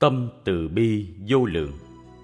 Tâm từ bi vô lượng.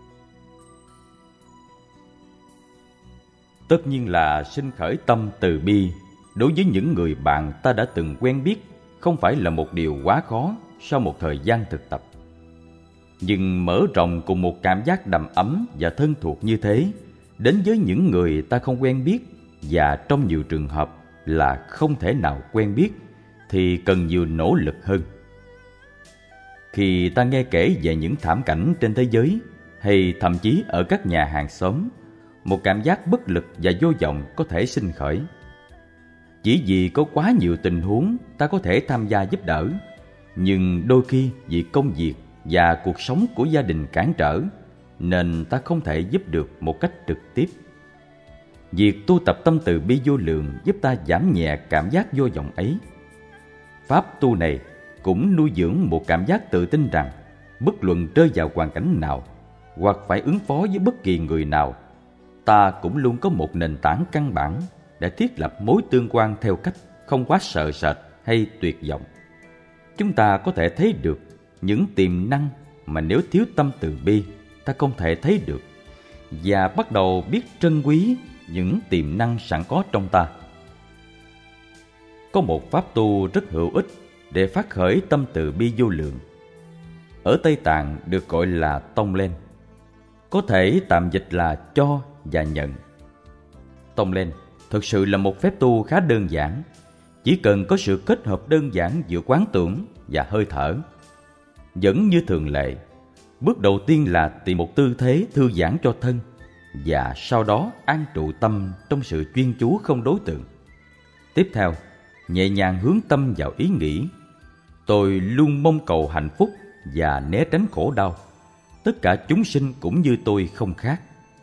Tất nhiên là sinh khởi tâm từ bi đối với những người bạn ta đã từng quen biết không phải là một điều quá khó sau một thời gian thực tập. Nhưng mở rộng cùng một cảm giác đầm ấm và thân thuộc như thế đến với những người ta không quen biết, và trong nhiều trường hợp là không thể nào quen biết, thì cần nhiều nỗ lực hơn. Khi ta nghe kể về những thảm cảnh trên thế giới, hay thậm chí ở các nhà hàng xóm, một cảm giác bất lực và vô vọng có thể sinh khởi. Chỉ vì có quá nhiều tình huống ta có thể tham gia giúp đỡ, nhưng đôi khi vì công việc và cuộc sống của gia đình cản trở, nên ta không thể giúp được một cách trực tiếp. Việc tu tập tâm từ bi vô lượng giúp ta giảm nhẹ cảm giác vô vọng ấy. Pháp tu này cũng nuôi dưỡng một cảm giác tự tin rằng bất luận rơi vào hoàn cảnh nào hoặc phải ứng phó với bất kỳ người nào, ta cũng luôn có một nền tảng căn bản để thiết lập mối tương quan theo cách không quá sợ sệt hay tuyệt vọng. Chúng ta có thể thấy được những tiềm năng mà nếu thiếu tâm từ bi ta không thể thấy được, và bắt đầu biết trân quý những tiềm năng sẵn có trong ta. Có một pháp tu rất hữu ích để phát khởi tâm từ bi vô lượng. Ở Tây Tạng được gọi là tông lên, có thể tạm dịch là cho và nhận. Tông lên thực sự là một phép tu khá đơn giản, chỉ cần có sự kết hợp đơn giản giữa quán tưởng và hơi thở. Vẫn như thường lệ, bước đầu tiên là tìm một tư thế thư giãn cho thân, và sau đó an trụ tâm trong sự chuyên chú không đối tượng. Tiếp theo, nhẹ nhàng hướng tâm vào ý nghĩ: tôi luôn mong cầu hạnh phúc và né tránh khổ đau. Tất cả chúng sinh cũng như tôi không khác.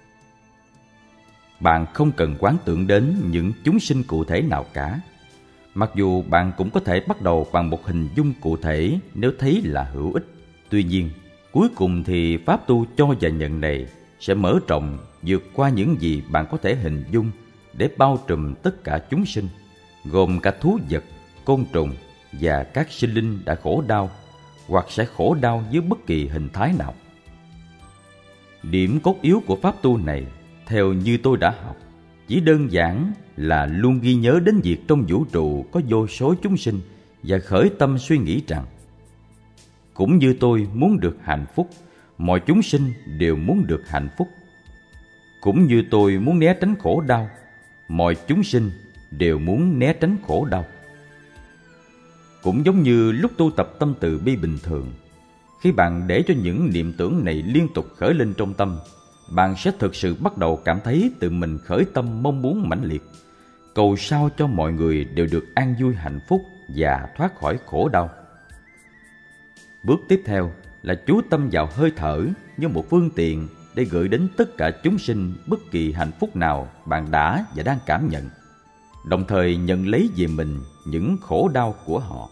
Bạn không cần quán tưởng đến những chúng sinh cụ thể nào cả. Mặc dù bạn cũng có thể bắt đầu bằng một hình dung cụ thể nếu thấy là hữu ích. Tuy nhiên, cuối cùng thì pháp tu cho và nhận này sẽ mở rộng vượt qua những gì bạn có thể hình dung để bao trùm tất cả chúng sinh, gồm cả thú vật, côn trùng và các sinh linh đã khổ đau hoặc sẽ khổ đau dưới bất kỳ hình thái nào. Điểm cốt yếu của pháp tu này, theo như tôi đã học, chỉ đơn giản là luôn ghi nhớ đến việc trong vũ trụ có vô số chúng sinh và khởi tâm suy nghĩ rằng cũng như tôi muốn được hạnh phúc, mọi chúng sinh đều muốn được hạnh phúc. Cũng như tôi muốn né tránh khổ đau, mọi chúng sinh đều muốn né tránh khổ đau. Cũng giống như lúc tu tập tâm từ bi bình thường, khi bạn để cho những niệm tưởng này liên tục khởi lên trong tâm, bạn sẽ thực sự bắt đầu cảm thấy tự mình khởi tâm mong muốn mãnh liệt, cầu sao cho mọi người đều được an vui hạnh phúc và thoát khỏi khổ đau. Bước tiếp theo là chú tâm vào hơi thở như một phương tiện để gửi đến tất cả chúng sinh bất kỳ hạnh phúc nào bạn đã và đang cảm nhận, đồng thời nhận lấy về mình những khổ đau của họ.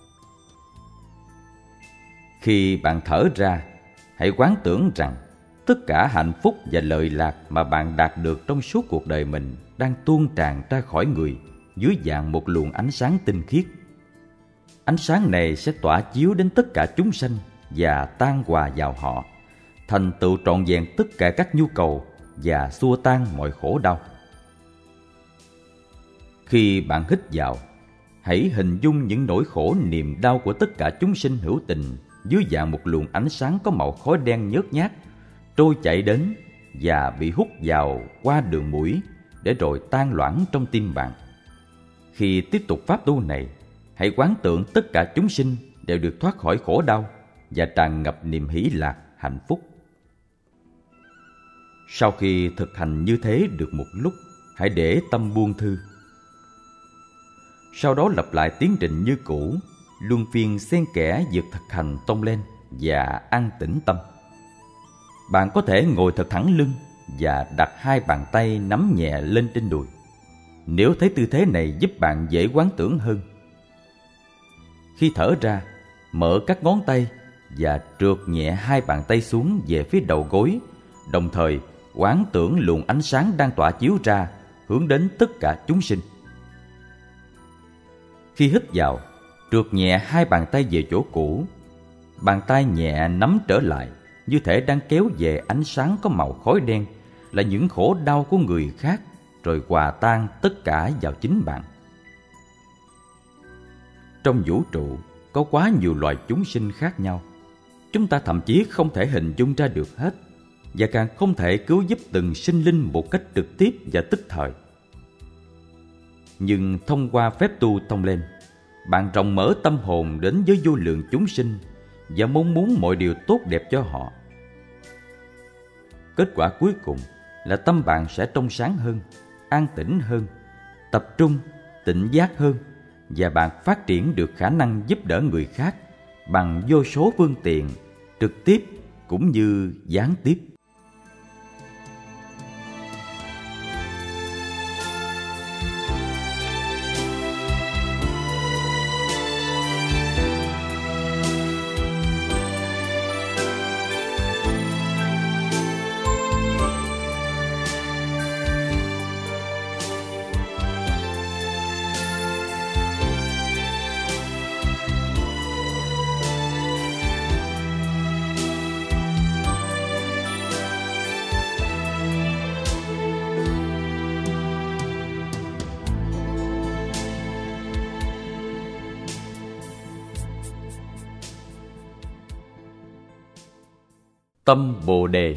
Khi bạn thở ra, hãy quán tưởng rằng tất cả hạnh phúc và lợi lạc mà bạn đạt được trong suốt cuộc đời mình đang tuôn tràn ra khỏi người dưới dạng một luồng ánh sáng tinh khiết. Ánh sáng này sẽ tỏa chiếu đến tất cả chúng sanh và tan hòa vào họ, thành tựu trọn vẹn tất cả các nhu cầu và xua tan mọi khổ đau. Khi bạn hít vào, hãy hình dung những nỗi khổ niềm đau của tất cả chúng sinh hữu tình dưới dạng một luồng ánh sáng có màu khói đen nhớt nhát trôi chạy đến và bị hút vào qua đường mũi để rồi tan loãng trong tim bạn. Khi tiếp tục pháp tu này, hãy quán tưởng tất cả chúng sinh đều được thoát khỏi khổ đau và tràn ngập niềm hỷ lạc, hạnh phúc. Sau khi thực hành như thế được một lúc, hãy để tâm buông thư. Sau đó lặp lại tiến trình như cũ, luân phiên xen kẽ việc thực hành tông lên và an tĩnh tâm. Bạn có thể ngồi thật thẳng lưng và đặt hai bàn tay nắm nhẹ lên trên đùi, nếu thấy tư thế này giúp bạn dễ quán tưởng hơn. Khi thở ra, mở các ngón tay và trượt nhẹ hai bàn tay xuống về phía đầu gối, đồng thời quán tưởng luồng ánh sáng đang tỏa chiếu ra hướng đến tất cả chúng sinh. Khi hít vào, trượt nhẹ hai bàn tay về chỗ cũ, Bàn tay nhẹ nắm trở lại, như thể đang kéo về ánh sáng có màu khói đen, là những khổ đau của người khác, rồi hòa tan tất cả vào chính bạn. Trong vũ trụ có quá nhiều loài chúng sinh khác nhau. Chúng ta thậm chí không thể hình dung ra được hết, và càng không thể cứu giúp từng sinh linh một cách trực tiếp và tức thời. Nhưng thông qua phép tu Tông Lên, bạn rộng mở tâm hồn đến với vô lượng chúng sinh và mong muốn mọi điều tốt đẹp cho họ. Kết quả cuối cùng là tâm bạn sẽ trong sáng hơn, an tĩnh hơn, tập trung, tỉnh giác hơn, và bạn phát triển được khả năng giúp đỡ người khác bằng vô số phương tiện, trực tiếp cũng như gián tiếp. Tâm Bồ Đề.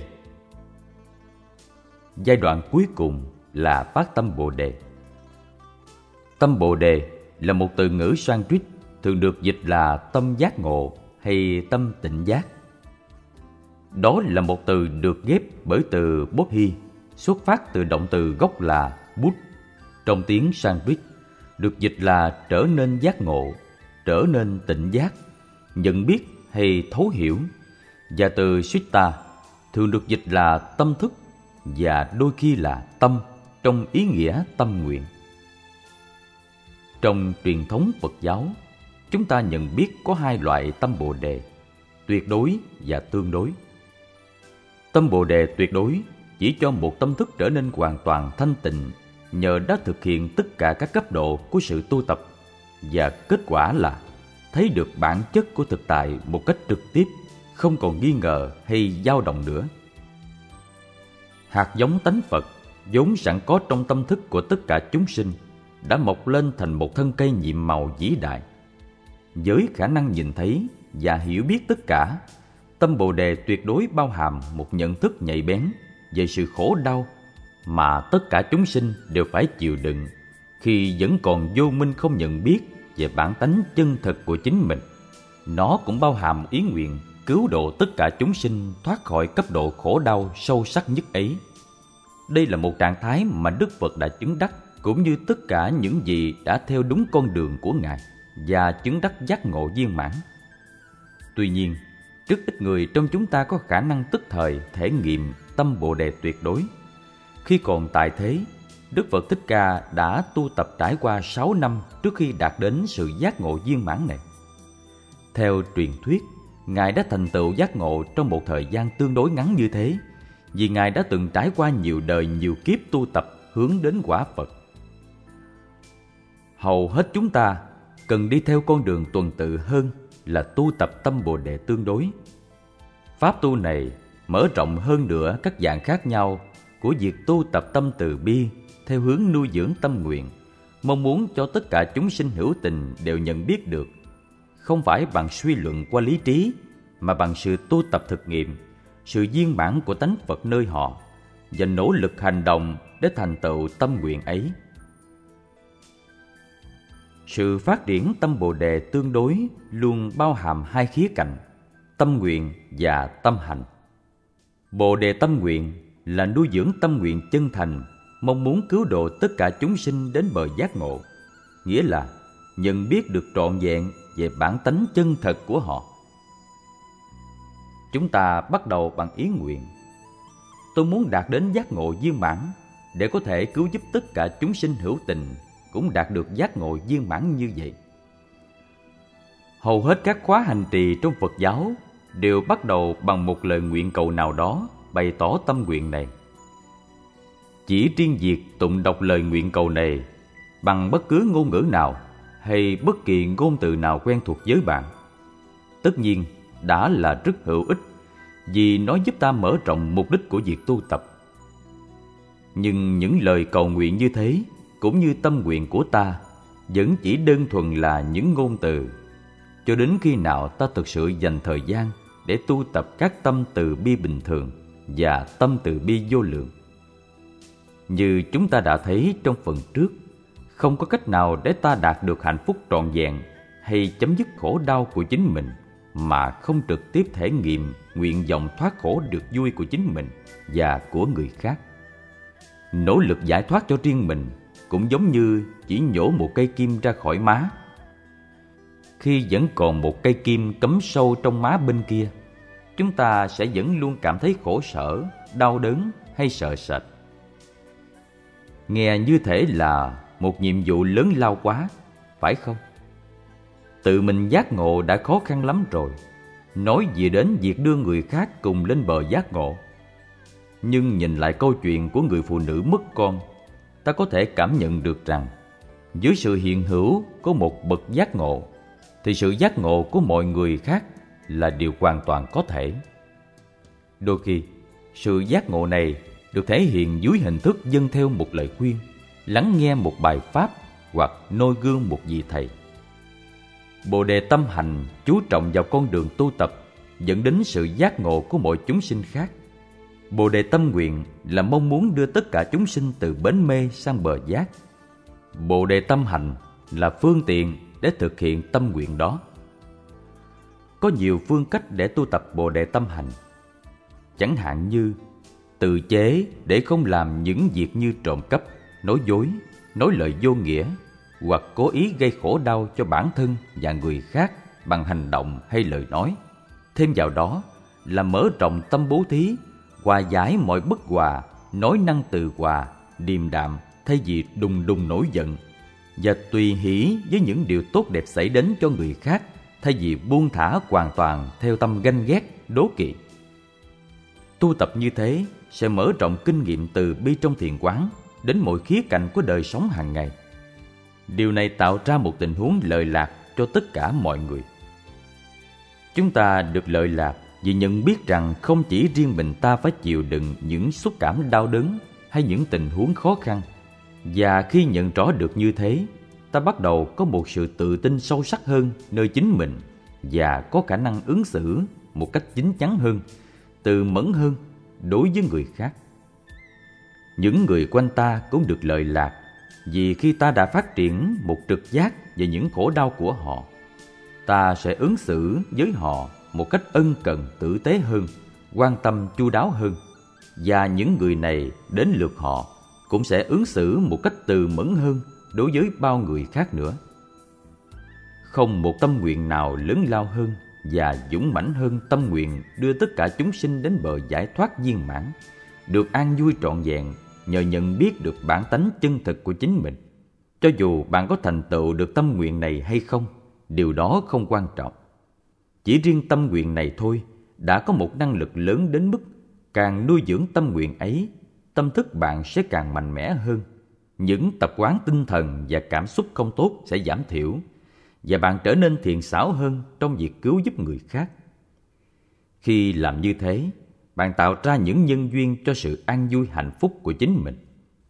Giai đoạn cuối cùng là phát tâm Bồ Đề. Tâm Bồ Đề là một từ ngữ Sanskrit thường được dịch là tâm giác ngộ hay tâm tịnh giác. Đó là một từ được ghép bởi từ Bodhi, xuất phát từ động từ gốc là Bút, trong tiếng Sanskrit, được dịch là trở nên giác ngộ, trở nên tịnh giác, nhận biết hay thấu hiểu, và từ Citta thường được dịch là tâm thức và đôi khi là tâm trong ý nghĩa tâm nguyện. Trong truyền thống Phật giáo, chúng ta nhận biết có hai loại tâm Bồ Đề, tuyệt đối và tương đối. Tâm Bồ Đề tuyệt đối chỉ cho một tâm thức trở nên hoàn toàn thanh tịnh nhờ đã thực hiện tất cả các cấp độ của sự tu tập, và kết quả là thấy được bản chất của thực tại một cách trực tiếp, không còn nghi ngờ hay dao động nữa. Hạt giống tánh Phật vốn sẵn có trong tâm thức của tất cả chúng sinh đã mọc lên thành một thân cây nhiệm màu vĩ đại. Với khả năng nhìn thấy và hiểu biết tất cả, tâm Bồ Đề tuyệt đối bao hàm một nhận thức nhạy bén về sự khổ đau mà tất cả chúng sinh đều phải chịu đựng khi vẫn còn vô minh không nhận biết về bản tánh chân thực của chính mình. Nó cũng bao hàm ý nguyện cứu độ tất cả chúng sinh thoát khỏi cấp độ khổ đau sâu sắc nhất ấy. Đây là một trạng thái mà Đức Phật đã chứng đắc, cũng như tất cả những gì đã theo đúng con đường của Ngài và chứng đắc giác ngộ viên mãn. Tuy nhiên, rất ít người trong chúng ta có khả năng tức thời thể nghiệm tâm Bồ Đề tuyệt đối. Khi còn tại thế, Đức Phật Thích Ca đã tu tập trải qua 6 năm trước khi đạt đến sự giác ngộ viên mãn này. Theo truyền thuyết, Ngài đã thành tựu giác ngộ trong một thời gian tương đối ngắn như thế, vì Ngài đã từng trải qua nhiều đời nhiều kiếp tu tập hướng đến quả Phật. Hầu hết chúng ta cần đi theo con đường tuần tự hơn là tu tập tâm Bồ Đề tương đối. Pháp tu này mở rộng hơn nữa các dạng khác nhau của việc tu tập tâm từ bi theo hướng nuôi dưỡng tâm nguyện, mong muốn cho tất cả chúng sinh hữu tình đều nhận biết được, không phải bằng suy luận qua lý trí, mà bằng sự tu tập thực nghiệm, sự viên mãn của tánh Phật nơi họ, và nỗ lực hành động để thành tựu tâm nguyện ấy. Sự phát triển tâm Bồ Đề tương đối luôn bao hàm hai khía cạnh, tâm nguyện và tâm hành. Bồ Đề tâm nguyện là nuôi dưỡng tâm nguyện chân thành, mong muốn cứu độ tất cả chúng sinh đến bờ giác ngộ, nghĩa là nhận biết được trọn vẹn về bản tánh chân thật của họ. Chúng ta bắt đầu bằng ý nguyện: tôi muốn đạt đến giác ngộ viên mãn để có thể cứu giúp tất cả chúng sinh hữu tình cũng đạt được giác ngộ viên mãn như vậy. Hầu hết các khóa hành trì trong Phật giáo đều bắt đầu bằng một lời nguyện cầu nào đó bày tỏ tâm nguyện này. Chỉ riêng việc tụng đọc lời nguyện cầu này bằng bất cứ ngôn ngữ nào hay bất kỳ ngôn từ nào quen thuộc với bạn, tất nhiên đã là rất hữu ích, vì nó giúp ta mở rộng mục đích của việc tu tập. Nhưng những lời cầu nguyện như thế, cũng như tâm nguyện của ta, vẫn chỉ đơn thuần là những ngôn từ, cho đến khi nào ta thực sự dành thời gian để tu tập các tâm từ bi bình thường và tâm từ bi vô lượng. Như chúng ta đã thấy trong phần trước, không có cách nào để ta đạt được hạnh phúc trọn vẹn hay chấm dứt khổ đau của chính mình mà không trực tiếp thể nghiệm nguyện vọng thoát khổ được vui của chính mình và của người khác. Nỗ lực giải thoát cho riêng mình cũng giống như chỉ nhổ một cây kim ra khỏi má. Khi vẫn còn một cây kim cắm sâu trong má bên kia, chúng ta sẽ vẫn luôn cảm thấy khổ sở, đau đớn hay sợ sệt. Nghe như thể là một nhiệm vụ lớn lao quá, phải không? Tự mình giác ngộ đã khó khăn lắm rồi, nói gì đến việc đưa người khác cùng lên bờ giác ngộ. Nhưng nhìn lại câu chuyện của người phụ nữ mất con, ta có thể cảm nhận được rằng dưới sự hiện hữu của một bậc giác ngộ, thì sự giác ngộ của mọi người khác là điều hoàn toàn có thể. Đôi khi, sự giác ngộ này được thể hiện dưới hình thức dâng theo một lời khuyên, lắng nghe một bài pháp hoặc noi gương một vị thầy. Bồ đề tâm hành chú trọng vào con đường tu tập dẫn đến sự giác ngộ của mọi chúng sinh khác. Bồ đề tâm nguyện là mong muốn đưa tất cả chúng sinh từ bến mê sang bờ giác. Bồ đề tâm hành là phương tiện để thực hiện tâm nguyện đó. Có nhiều phương cách để tu tập bồ đề tâm hành. Chẳng hạn như tự chế để không làm những việc như trộm cắp, nói dối, nói lời vô nghĩa, hoặc cố ý gây khổ đau cho bản thân và người khác bằng hành động hay lời nói. Thêm vào đó là mở rộng tâm bố thí, hòa giải mọi bất hòa, nói năng từ hòa, điềm đạm thay vì đùng đùng nổi giận, và tùy hỷ với những điều tốt đẹp xảy đến cho người khác thay vì buông thả hoàn toàn theo tâm ganh ghét, đố kỵ. Tu tập như thế sẽ mở rộng kinh nghiệm từ bi trong thiền quán đến mọi khía cạnh của đời sống hàng ngày. Điều này tạo ra một tình huống lợi lạc cho tất cả mọi người. Chúng ta được lợi lạc vì nhận biết rằng không chỉ riêng mình ta phải chịu đựng những xúc cảm đau đớn hay những tình huống khó khăn. Và khi nhận rõ được như thế, ta bắt đầu có một sự tự tin sâu sắc hơn nơi chính mình và có khả năng ứng xử một cách chín chắn hơn, từ mẫn hơn đối với người khác. Những người quanh ta cũng được lợi lạc vì khi ta đã phát triển một trực giác về những khổ đau của họ, ta sẽ ứng xử với họ một cách ân cần tử tế hơn, quan tâm chu đáo hơn, và những người này đến lượt họ cũng sẽ ứng xử một cách từ mẫn hơn đối với bao người khác nữa. Không một tâm nguyện nào lớn lao hơn và dũng mãnh hơn tâm nguyện đưa tất cả chúng sinh đến bờ giải thoát viên mãn, được an vui trọn vẹn nhờ nhận biết được bản tánh chân thực của chính mình. Cho dù bạn có thành tựu được tâm nguyện này hay không, điều đó không quan trọng. Chỉ riêng tâm nguyện này thôi đã có một năng lực lớn đến mức càng nuôi dưỡng tâm nguyện ấy, tâm thức bạn sẽ càng mạnh mẽ hơn. Những tập quán tinh thần và cảm xúc không tốt sẽ giảm thiểu, và bạn trở nên thiện xảo hơn trong việc cứu giúp người khác. Khi làm như thế, bạn tạo ra những nhân duyên cho sự an vui hạnh phúc của chính mình.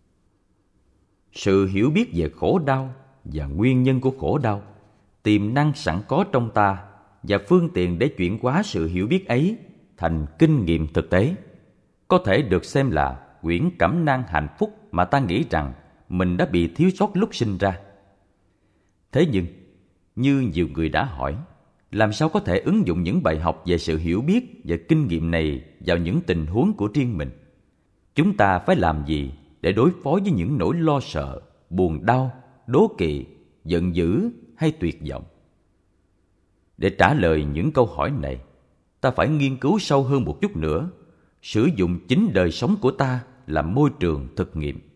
Sự hiểu biết về khổ đau và nguyên nhân của khổ đau, tiềm năng sẵn có trong ta và phương tiện để chuyển hóa sự hiểu biết ấy thành kinh nghiệm thực tế, có thể được xem là quyển cẩm nang hạnh phúc mà ta nghĩ rằng mình đã bị thiếu sót lúc sinh ra. Thế nhưng, như nhiều người đã hỏi, làm sao có thể ứng dụng những bài học về sự hiểu biết và kinh nghiệm này vào những tình huống của riêng mình? Chúng ta phải làm gì để đối phó với những nỗi lo sợ, buồn đau, đố kỵ, giận dữ hay tuyệt vọng? Để trả lời những câu hỏi này, ta phải nghiên cứu sâu hơn một chút nữa, sử dụng chính đời sống của ta làm môi trường thực nghiệm.